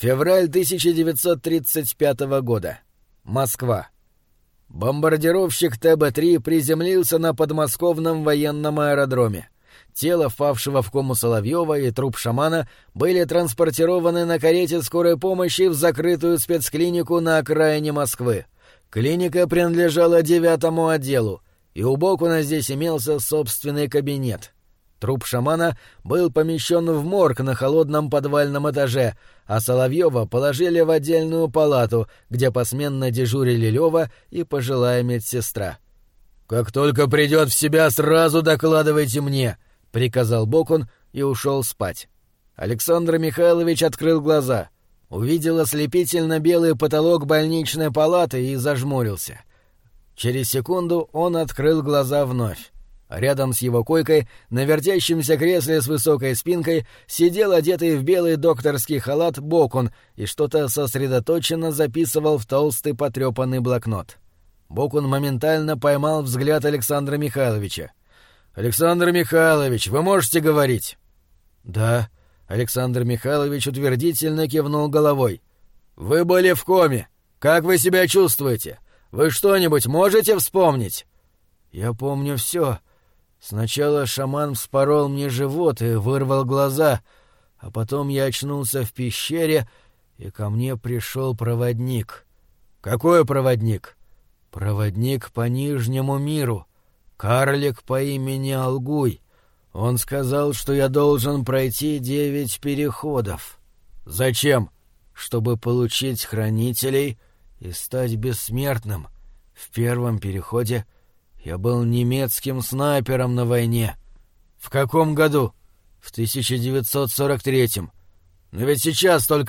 Февраль 1935 года. Москва. Бомбардировщик ТБ-3 приземлился на подмосковном военном аэродроме. Тело впавшего в кому Соловьева и труп шамана были транспортированы на карете скорой помощи в закрытую спецклинику на окраине Москвы. Клиника принадлежала 9-му отделу, и у Бокуна здесь имелся собственный кабинет. Труп шамана был помещен в морг на холодном подвальном этаже, а Соловьева положили в отдельную палату, где посменно дежурили Лёва и пожилая медсестра. «Как только придет в себя, сразу докладывайте мне», — приказал Бокун и ушел спать. Александр Михайлович открыл глаза, увидел ослепительно белый потолок больничной палаты и зажмурился. Через секунду он открыл глаза вновь. Рядом с его койкой, на вертящемся кресле с высокой спинкой, сидел одетый в белый докторский халат Бокун и что-то сосредоточенно записывал в толстый потрепанный блокнот. Бокун моментально поймал взгляд Александра Михайловича. «Александр Михайлович, вы можете говорить?» «Да», — Александр Михайлович утвердительно кивнул головой. «Вы были в коме. Как вы себя чувствуете? Вы что-нибудь можете вспомнить?» «Я помню все. Сначала шаман вспорол мне живот и вырвал глаза, а потом я очнулся в пещере, и ко мне пришел проводник». «Какой проводник?» «Проводник по Нижнему миру. Карлик по имени Алгуй. Он сказал, что я должен пройти 9 переходов». «Зачем?» «Чтобы получить хранителей и стать бессмертным. В первом переходе я был немецким снайпером на войне». «В каком году?» «В 1943-м. Но ведь сейчас только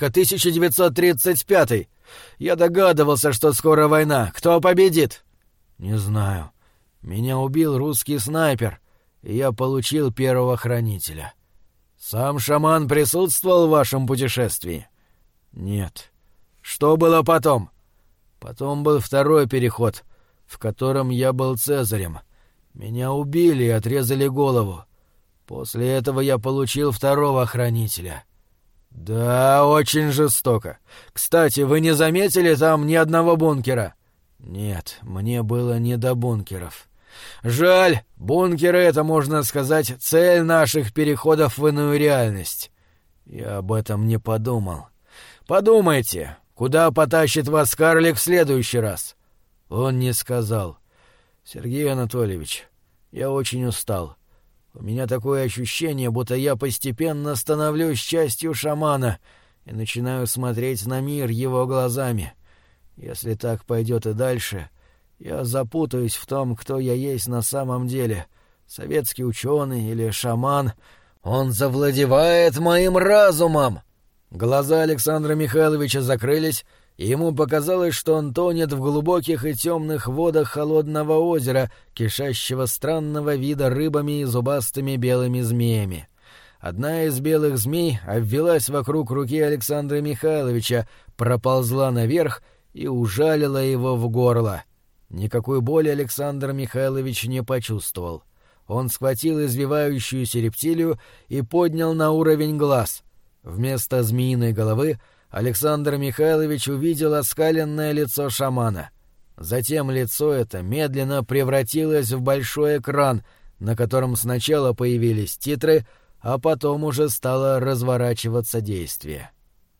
1935-й. Я догадывался, что скоро война. Кто победит?» «Не знаю. Меня убил русский снайпер, и я получил первого хранителя». «Сам шаман присутствовал в вашем путешествии?» «Нет». «Что было потом?» «Потом был второй переход, в котором я был Цезарем. Меня убили и отрезали голову. После этого я получил второго хранителя». «Да, очень жестоко. Кстати, вы не заметили там ни одного бункера?» «Нет, мне было не до бункеров». «Жаль, бункеры — это, можно сказать, цель наших переходов в иную реальность». «Я об этом не подумал». «Подумайте, куда потащит вас карлик в следующий раз?» Он не сказал. «Сергей Анатольевич, я очень устал. У меня такое ощущение, будто я постепенно становлюсь частью шамана и начинаю смотреть на мир его глазами. Если так пойдет и дальше, я запутаюсь в том, кто я есть на самом деле, советский ученый или шаман. Он завладевает моим разумом!» Глаза Александра Михайловича закрылись, и ему показалось, что он тонет в глубоких и темных водах холодного озера, кишащего странного вида рыбами и зубастыми белыми змеями. Одна из белых змей обвилась вокруг руки Александра Михайловича, проползла наверх и ужалила его в горло. Никакой боли Александр Михайлович не почувствовал. Он схватил извивающуюся рептилию и поднял на уровень глаз. Вместо змеиной головы Александр Михайлович увидел оскаленное лицо шамана. Затем лицо это медленно превратилось в большой экран, на котором сначала появились титры, а потом уже стало разворачиваться действие.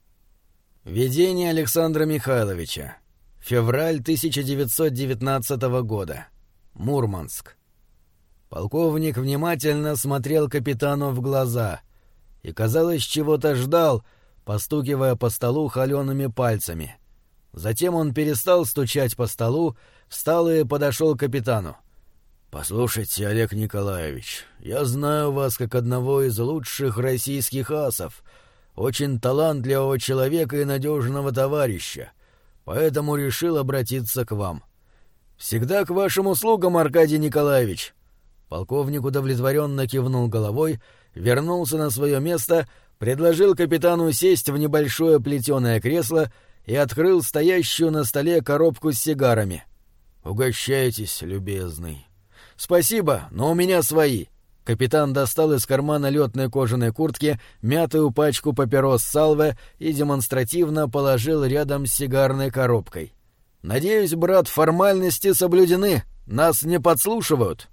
Видение Александра Михайловича. Февраль 1919 года. Мурманск. Полковник внимательно смотрел капитану в глаза и, казалось, чего-то ждал, постукивая по столу холеными пальцами. Затем он перестал стучать по столу, встал и подошел к капитану. «Послушайте, Олег Николаевич, я знаю вас как одного из лучших российских асов, очень талантливого человека и надежного товарища, поэтому решил обратиться к вам». «Всегда к вашим услугам, Аркадий Николаевич». Полковник удовлетворенно кивнул головой, вернулся на свое место, предложил капитану сесть в небольшое плетеное кресло и открыл стоящую на столе коробку с сигарами. «Угощайтесь, любезный». «Спасибо, но у меня свои». Капитан достал из кармана летной кожаной куртки мятую пачку папирос Салве и демонстративно положил рядом с сигарной коробкой. «Надеюсь, брат, формальности соблюдены. Нас не подслушивают».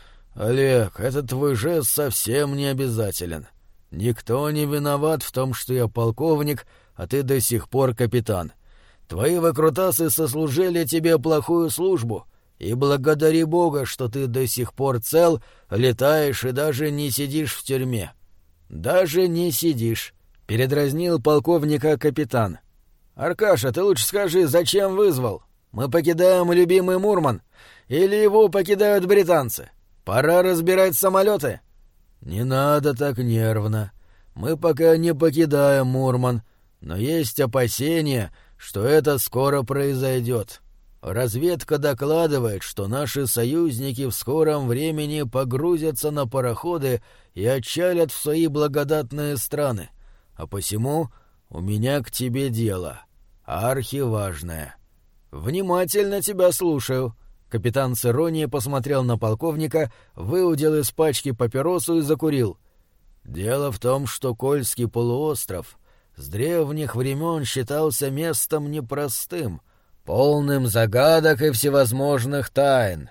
«Олег, этот твой жест совсем не обязателен. Никто не виноват в том, что я полковник, а ты до сих пор капитан. Твои выкрутасы сослужили тебе плохую службу, и благодари Бога, что ты до сих пор цел, летаешь и даже не сидишь в тюрьме». «Даже не сидишь», — передразнил полковника капитан. «Аркаша, ты лучше скажи, зачем вызвал? Мы покидаем любимый Мурман, или его покидают британцы? Пора разбирать самолеты». «Не надо так нервно. Мы пока не покидаем Мурман, но есть опасения, что это скоро произойдет. Разведка докладывает, что наши союзники в скором времени погрузятся на пароходы и отчалят в свои благодатные страны. А посему у меня к тебе дело. Архиважное». «Внимательно тебя слушаю». Капитан с иронией посмотрел на полковника, выудил из пачки папиросу и закурил. «Дело в том, что Кольский полуостров с древних времен считался местом непростым, полным загадок и всевозможных тайн.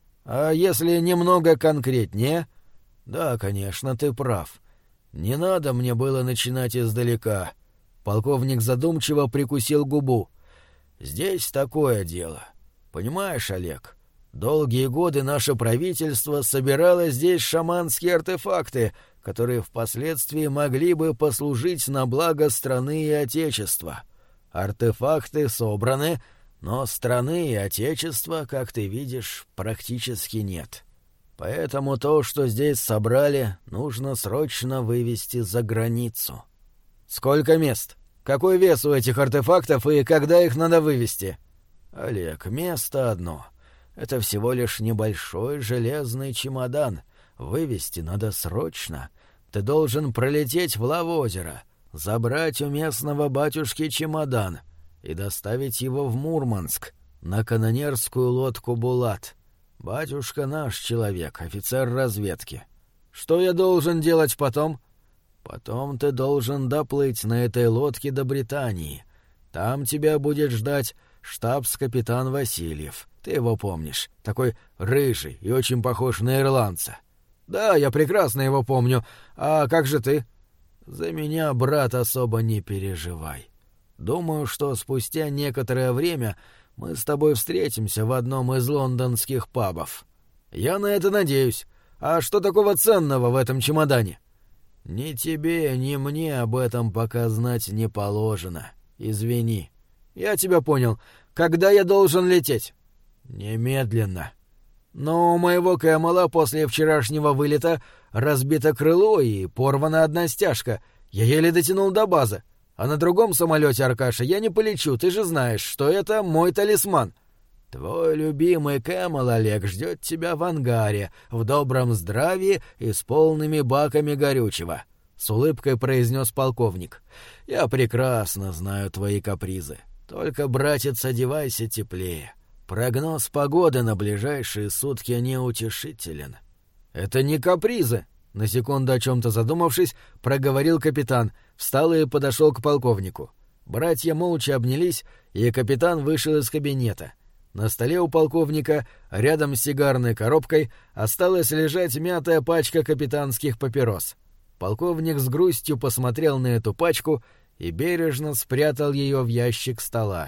А если немного конкретнее?» «Да, конечно, ты прав. Не надо мне было начинать издалека». Полковник задумчиво прикусил губу. «Здесь такое дело. Понимаешь, Олег, долгие годы наше правительство собирало здесь шаманские артефакты, которые впоследствии могли бы послужить на благо страны и Отечества. Артефакты собраны, но страны и Отечества, как ты видишь, практически нет. Поэтому то, что здесь собрали, нужно срочно вывести за границу». «Сколько мест? Какой вес у этих артефактов и когда их надо вывести?» «Олег, место одно. Это всего лишь небольшой железный чемодан. Вывести надо срочно. Ты должен пролететь в Лавозеро, забрать у местного батюшки чемодан и доставить его в Мурманск на канонерскую лодку «Булат». Батюшка наш человек, офицер разведки. Что я должен делать потом?» «Потом ты должен доплыть на этой лодке до Британии. Там тебя будет ждать штабс-капитан Васильев. Ты его помнишь. Такой рыжий и очень похож на ирландца». «Да, я прекрасно его помню. А как же ты?» «За меня, брат, особо не переживай. Думаю, что спустя некоторое время мы с тобой встретимся в одном из лондонских пабов». «Я на это надеюсь. А что такого ценного в этом чемодане?» «Ни тебе, ни мне об этом пока знать не положено. Извини». «Я тебя понял. Когда я должен лететь?» «Немедленно». «Но у моего Кэмела после вчерашнего вылета разбито крыло и порвана одна стяжка. Я еле дотянул до базы. А на другом самолете, Аркаша, я не полечу. Ты же знаешь, что это мой талисман». «Твой любимый Кэмел, Олег, ждет тебя в ангаре, в добром здравии и с полными баками горючего», — с улыбкой произнес полковник. «Я прекрасно знаю твои капризы. Только, братец, одевайся теплее. Прогноз погоды на ближайшие сутки неутешителен». «Это не капризы», — на секунду о чем-то задумавшись, проговорил капитан, встал и подошел к полковнику. Братья молча обнялись, и капитан вышел из кабинета. На столе у полковника, рядом с сигарной коробкой, осталась лежать мятая пачка капитанских папирос. Полковник с грустью посмотрел на эту пачку и бережно спрятал ее в ящик стола.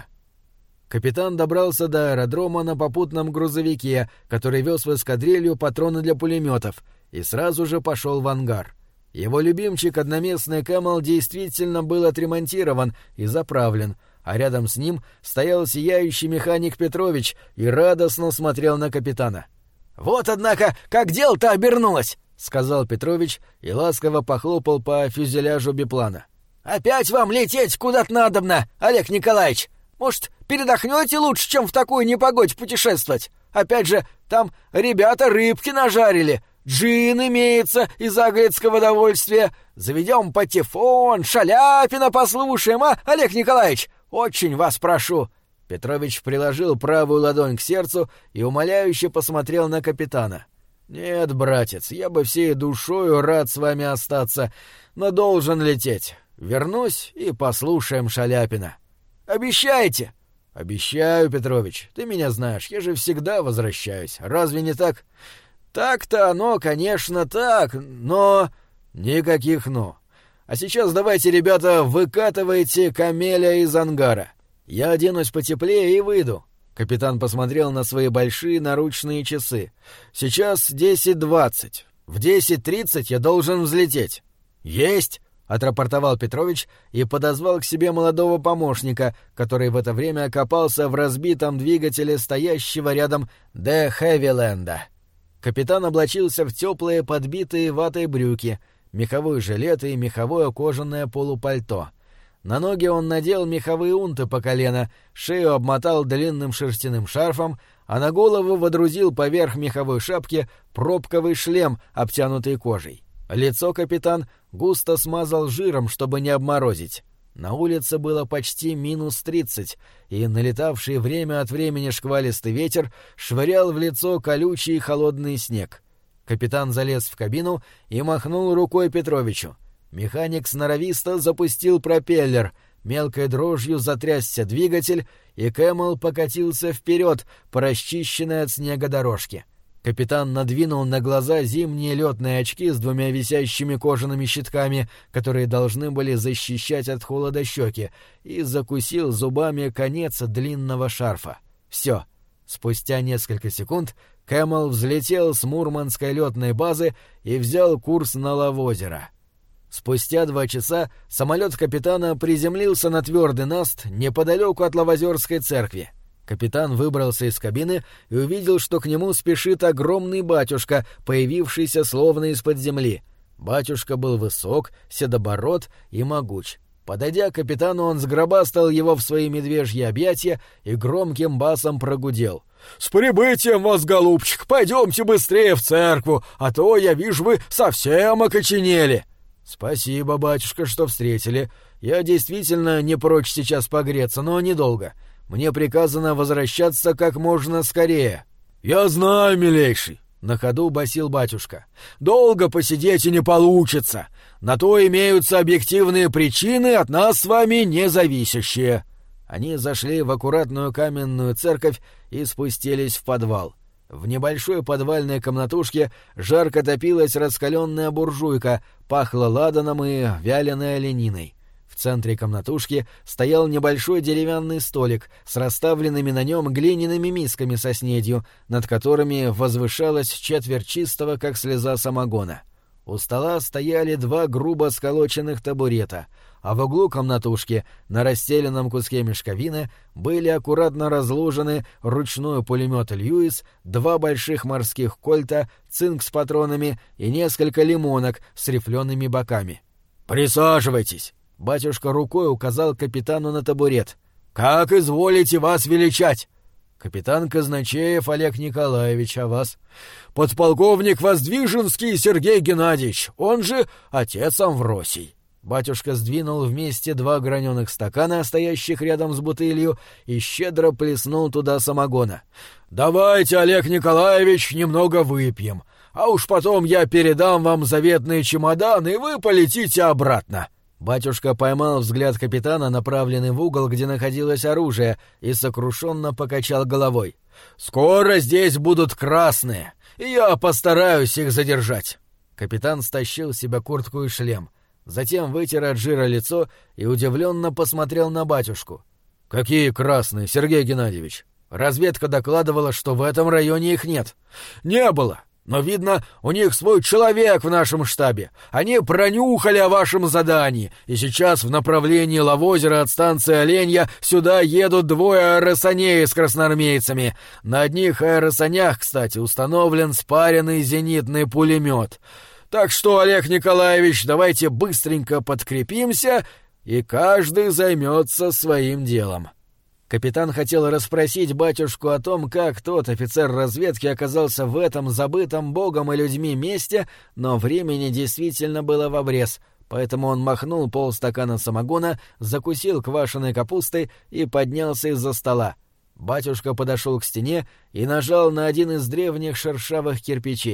Капитан добрался до аэродрома на попутном грузовике, который вез в эскадрилью патроны для пулеметов, и сразу же пошел в ангар. Его любимчик, одноместный Кэмел, действительно был отремонтирован и заправлен, а рядом с ним стоял сияющий механик Петрович и радостно смотрел на капитана. «Вот, однако, как дело-то обернулось!» — сказал Петрович и ласково похлопал по фюзеляжу биплана. «Опять вам лететь куда-то надобно, Олег Николаевич! Может, передохнете лучше, чем в такую непогодь путешествовать? Опять же, там ребята рыбки нажарили, джин имеется из английского довольствия. Заведем патефон, Шаляпина послушаем, а, Олег Николаевич? Очень вас прошу!» Петрович приложил правую ладонь к сердцу и умоляюще посмотрел на капитана. «Нет, братец, я бы всей душою рад с вами остаться, но должен лететь. Вернусь и послушаем Шаляпина». «Обещаете?» «Обещаю, Петрович. Ты меня знаешь, я же всегда возвращаюсь. Разве не так?» «Так-то оно, конечно, так, но...» «Никаких «но». А сейчас давайте, ребята, выкатывайте камеля из ангара. Я оденусь потеплее и выйду». Капитан посмотрел на свои большие наручные часы. «Сейчас 10:20. В 10:30 я должен взлететь». «Есть!» — отрапортовал Петрович и подозвал к себе молодого помощника, который в это время копался в разбитом двигателе стоящего рядом «Де Хэвиленда». Капитан облачился в теплые подбитые ватой брюки, меховой жилет и меховое кожаное полупальто. На ноги он надел меховые унты по колено, шею обмотал длинным шерстяным шарфом, а на голову водрузил поверх меховой шапки пробковый шлем, обтянутый кожей. Лицо капитан густо смазал жиром, чтобы не обморозить. На улице было почти -30, и налетавший время от времени шквалистый ветер швырял в лицо колючий холодный снег. Капитан залез в кабину и махнул рукой Петровичу. Механик сноровисто запустил пропеллер, мелкой дрожью затрясся двигатель, и Кэмэл покатился вперед по расчищенной от снега дорожке. Капитан надвинул на глаза зимние летные очки с двумя висящими кожаными щитками, которые должны были защищать от холода щеки, и закусил зубами конец длинного шарфа. Все. Спустя несколько секунд Кэмэл взлетел с Мурманской летной базы и взял курс на Лавозеро. Спустя 2 часа самолет капитана приземлился на твердый наст неподалеку от Лавозерской церкви. Капитан выбрался из кабины и увидел, что к нему спешит огромный батюшка, появившийся словно из-под земли. Батюшка был высок, седобород и могуч. Подойдя к капитану, он сгробастал его в свои медвежьи объятия и громким басом прогудел: «С прибытием вас, голубчик! Пойдемте быстрее в церкву, а то, я вижу, вы совсем окоченели!» «Спасибо, батюшка, что встретили. Я действительно не прочь сейчас погреться, но недолго. Мне приказано возвращаться как можно скорее». «Я знаю, милейший», — на ходу басил батюшка. «Долго посидеть и не получится. На то имеются объективные причины, от нас с вами не зависящие». Они зашли в аккуратную каменную церковь и спустились в подвал. В небольшой подвальной комнатушке жарко топилась раскаленная буржуйка, пахло ладаном и вяленой олениной. В центре комнатушки стоял небольшой деревянный столик с расставленными на нем глиняными мисками со снедью, над которыми возвышалась четверть чистого, как слеза самогона. У стола стояли 2 грубо сколоченных табурета, а в углу комнатушки на расстеленном куске мешковины были аккуратно разложены ручной пулемет «Льюис», 2 больших морских кольта, цинк с патронами и несколько лимонок с рифлеными боками. «Присаживайтесь!» — батюшка рукой указал капитану на табурет. «Как изволите вас величать?» «Капитан Казначеев Олег Николаевич, а вас?» «Подполковник Воздвиженский Сергей Геннадьевич, он же отец Амвросий». Батюшка сдвинул вместе 2 граненых стакана, стоящих рядом с бутылью, и щедро плеснул туда самогона. «Давайте, Олег Николаевич, немного выпьем, а уж потом я передам вам заветный чемодан, и вы полетите обратно». Батюшка поймал взгляд капитана, направленный в угол, где находилось оружие, и сокрушенно покачал головой. «Скоро здесь будут красные, и я постараюсь их задержать». Капитан стащил с себя куртку и шлем, затем вытер от жира лицо и удивленно посмотрел на батюшку. «Какие красные, Сергей Геннадьевич? Разведка докладывала, что в этом районе их нет». «Не было. Но, видно, у них свой человек в нашем штабе. Они пронюхали о вашем задании, и сейчас в направлении Лавозера от станции Оленья сюда едут 2 аэросаней с красноармейцами. На одних аэросанях, кстати, установлен спаренный зенитный пулемет. Так что, Олег Николаевич, давайте быстренько подкрепимся, и каждый займется своим делом». Капитан хотел расспросить батюшку о том, как тот офицер разведки оказался в этом забытом богом и людьми месте, но времени действительно было в обрез, поэтому он махнул полстакана самогона, закусил квашеной капустой и поднялся из-за стола. Батюшка подошел к стене и нажал на один из древних шершавых кирпичей.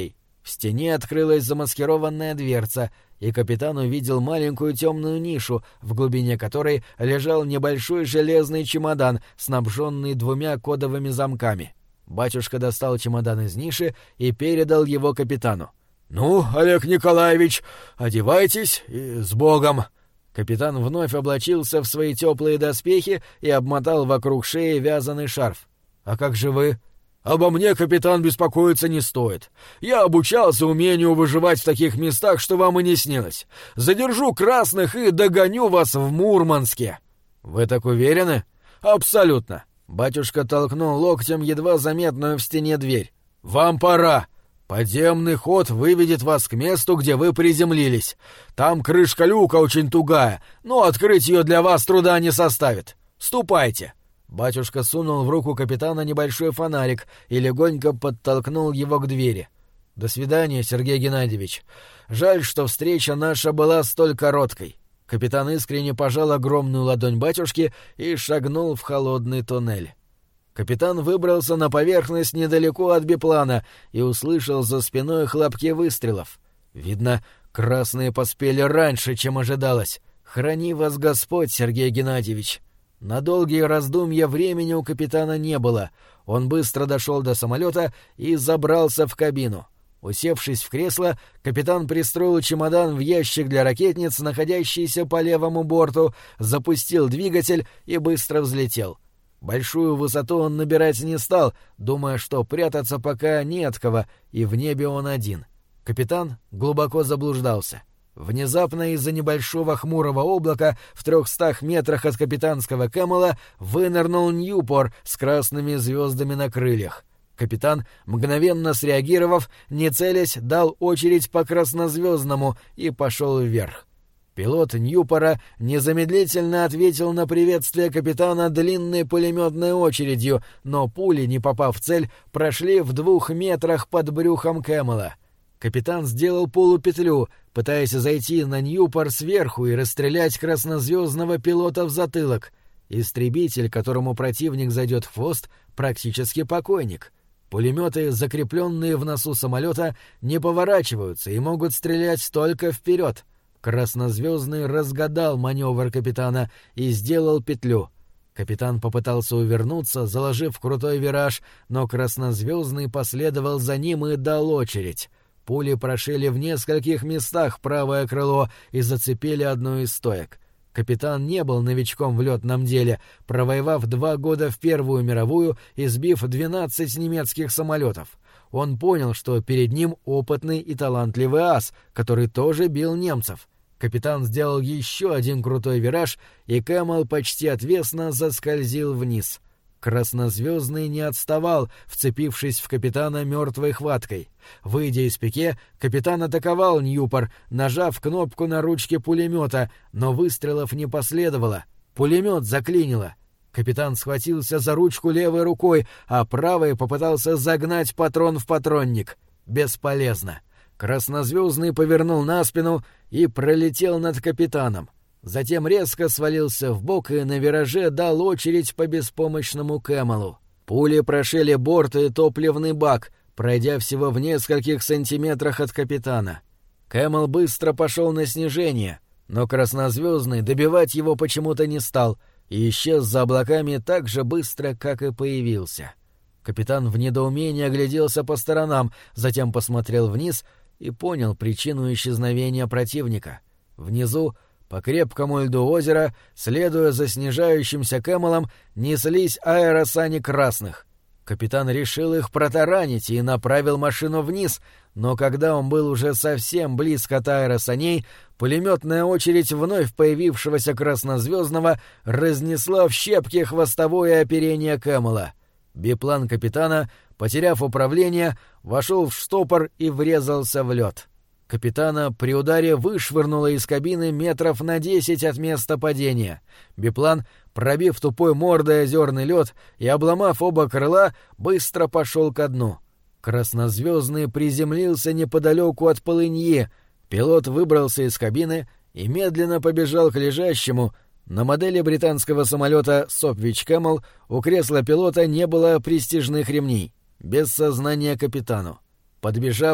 В стене открылась замаскированная дверца, и капитан увидел маленькую темную нишу, в глубине которой лежал небольшой железный чемодан, снабженный 2 кодовыми замками. Батюшка достал чемодан из ниши и передал его капитану. «Ну, Олег Николаевич, одевайтесь и с Богом!» Капитан вновь облачился в свои теплые доспехи и обмотал вокруг шеи вязаный шарф. «А как же вы?» «Обо мне, капитан, беспокоиться не стоит. Я обучался умению выживать в таких местах, что вам и не снилось. Задержу красных и догоню вас в Мурманске». «Вы так уверены?» «Абсолютно». Батюшка толкнул локтем едва заметную в стене дверь. «Вам пора. Подземный ход выведет вас к месту, где вы приземлились. Там крышка люка очень тугая, но открыть ее для вас труда не составит. Ступайте». Батюшка сунул в руку капитана небольшой фонарик и легонько подтолкнул его к двери. «До свидания, Сергей Геннадьевич. Жаль, что встреча наша была столь короткой». Капитан искренне пожал огромную ладонь батюшки и шагнул в холодный туннель. Капитан выбрался на поверхность недалеко от биплана и услышал за спиной хлопки выстрелов. Видно, красные поспели раньше, чем ожидалось. «Храни вас Господь, Сергей Геннадьевич». На долгие раздумья времени у капитана не было. Он быстро дошел до самолета и забрался в кабину. Усевшись в кресло, капитан пристроил чемодан в ящик для ракетниц, находящийся по левому борту, запустил двигатель и быстро взлетел. Большую высоту он набирать не стал, думая, что прятаться пока не от кого, и в небе он один. Капитан глубоко заблуждался. Внезапно из-за небольшого хмурого облака в 300 метрах от капитанского Кэмела вынырнул Ньюпор с красными звездами на крыльях. Капитан, мгновенно среагировав, не целясь, дал очередь по краснозвездному и пошел вверх. Пилот Ньюпора незамедлительно ответил на приветствие капитана длинной пулеметной очередью, но пули, не попав в цель, прошли в 2 метрах под брюхом Кэмела. Капитан сделал полупетлю, пытаясь зайти на Ньюпор сверху и расстрелять краснозвездного пилота в затылок. Истребитель, которому противник зайдет в хвост, практически покойник. Пулеметы, закрепленные в носу самолета, не поворачиваются и могут стрелять только вперед. Краснозвездный разгадал маневр капитана и сделал петлю. Капитан попытался увернуться, заложив крутой вираж, но краснозвездный последовал за ним и дал очередь. Пули прошили в нескольких местах правое крыло и зацепили одну из стоек. Капитан не был новичком в летном деле, провоевав 2 года в Первую мировую и сбив 12 немецких самолетов. Он понял, что перед ним опытный и талантливый ас, который тоже бил немцев. Капитан сделал еще один крутой вираж, и Кэмел почти отвесно заскользил вниз. Краснозвездный не отставал, вцепившись в капитана мертвой хваткой. Выйдя из пике, капитан атаковал Ньюпор, нажав кнопку на ручке пулемета, но выстрелов не последовало. Пулемет заклинило. Капитан схватился за ручку левой рукой, а правой попытался загнать патрон в патронник. Бесполезно. Краснозвездный повернул на спину и пролетел над капитаном. Затем резко свалился вбок и на вираже дал очередь по беспомощному Кэмелу. Пули прошили борт и топливный бак, пройдя всего в нескольких сантиметрах от капитана. Кэмел быстро пошел на снижение, но краснозвездный добивать его почему-то не стал и исчез за облаками так же быстро, как и появился. Капитан в недоумении огляделся по сторонам, затем посмотрел вниз и понял причину исчезновения противника. Внизу, по крепкому льду озера, следуя за снижающимся Кэмелом, неслись аэросани красных. Капитан решил их протаранить и направил машину вниз, но когда он был уже совсем близко от аэросаней, пулеметная очередь вновь появившегося краснозвездного разнесла в щепки хвостовое оперение Кэмела. Биплан капитана, потеряв управление, вошел в штопор и врезался в лед. Капитана при ударе вышвырнуло из кабины метров на 10 от места падения. Биплан, пробив тупой мордой озерный лед и обломав оба крыла, быстро пошел ко дну. Краснозвездный приземлился неподалеку от полыньи. Пилот выбрался из кабины и медленно побежал к лежащему. На модели британского самолета Сопвич Кэмел у кресла пилота не было пристяжных ремней. Без сознания капитану. Подбежав,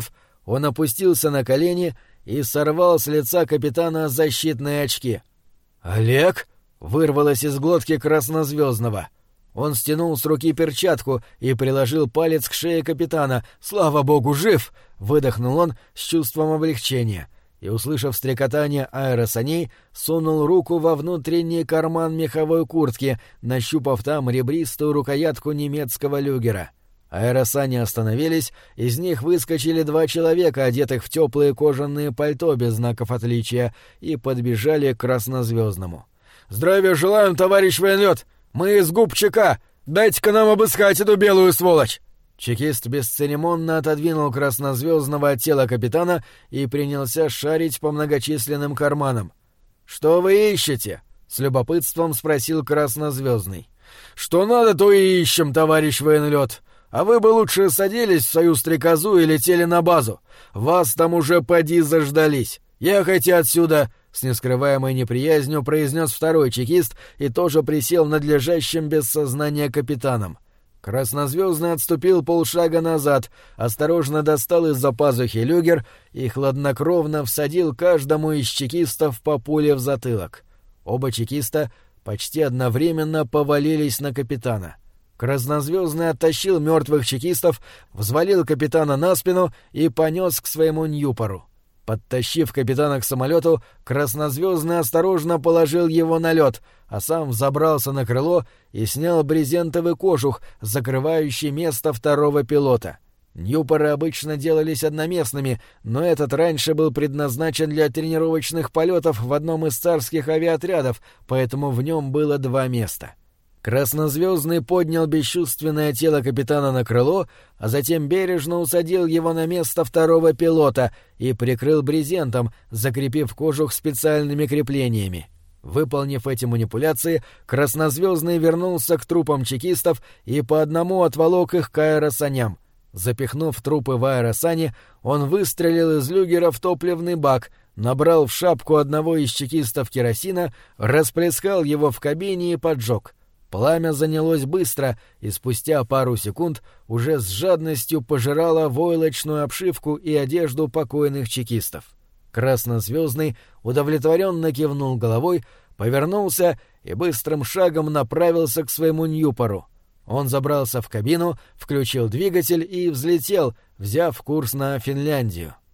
Он опустился на колени и сорвал с лица капитана защитные очки. «Олег?» — вырвалось из глотки Краснозвездного. Он стянул с руки перчатку и приложил палец к шее капитана. «Слава богу, жив!» — выдохнул он с чувством облегчения. И, услышав стрекотание аэросаней, сунул руку во внутренний карман меховой куртки, нащупав там ребристую рукоятку немецкого люгера. Аэросани остановились, из них выскочили 2 человека, одетых в теплые кожаные пальто без знаков отличия, и подбежали к Краснозвездному. «Здравия желаем, товарищ военлёт! Мы из губ ЧК! Дайте-ка нам обыскать эту белую сволочь!» Чекист бесцеремонно отодвинул Краснозвездного от тела капитана и принялся шарить по многочисленным карманам. «Что вы ищете?» — с любопытством спросил Краснозвездный. «Что надо, то и ищем, товарищ военлёт. А вы бы лучше садились в свою стрекозу и летели на базу. Вас там уже поди заждались. Ехайте отсюда!» — с нескрываемой неприязнью произнес второй чекист и тоже присел над лежащим без сознания капитаном. Краснозвездный отступил полшага назад, осторожно достал из-за пазухи люгер и хладнокровно всадил каждому из чекистов по пуле в затылок. Оба чекиста почти одновременно повалились на капитана. Краснозвездный оттащил мертвых чекистов, взвалил капитана на спину и понес к своему Ньюпору. Подтащив капитана к самолету, Краснозвездный осторожно положил его на лед, а сам взобрался на крыло и снял брезентовый кожух, закрывающий место второго пилота. Ньюпоры обычно делались одноместными, но этот раньше был предназначен для тренировочных полетов в одном из царских авиаотрядов, поэтому в нем было 2 места. Краснозвездный поднял бесчувственное тело капитана на крыло, а затем бережно усадил его на место второго пилота и прикрыл брезентом, закрепив кожух специальными креплениями. Выполнив эти манипуляции, Краснозвездный вернулся к трупам чекистов и по одному отволок их к аэросаням. Запихнув трупы в аэросани, он выстрелил из люгера в топливный бак, набрал в шапку одного из чекистов керосина, расплескал его в кабине и поджег. Пламя занялось быстро, и спустя пару секунд уже с жадностью пожирало войлочную обшивку и одежду покойных чекистов. Краснозвездный удовлетворенно кивнул головой, повернулся и быстрым шагом направился к своему Ньюпору. Он забрался в кабину, включил двигатель и взлетел, взяв курс на Финляндию.